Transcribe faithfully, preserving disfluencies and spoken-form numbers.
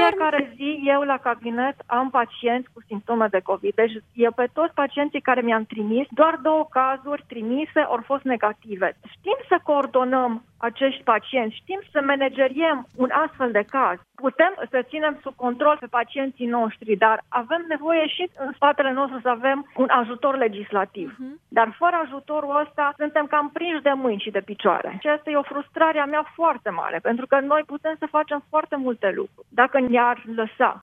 fiecare zi eu la cabinet am pacienți cu simptome de COVID. Deci eu pe toți pacienții care mi-am trimis, doar două cazuri trimise au fost negative. Știm să coordonăm acești pacienți, știm să manageriem un astfel de caz. Putem să ținem sub control pe pacienții noștri, dar avem nevoie și în spatele nostru să avem un ajutor legislativ. Uh-huh. Dar fără ajutorul ăsta suntem cam prinși de mâini și de picioare. Și asta e o frustrare a mea foarte mare, pentru că noi putem să facem foarte multe lucruri dacă ne-ar lăsa.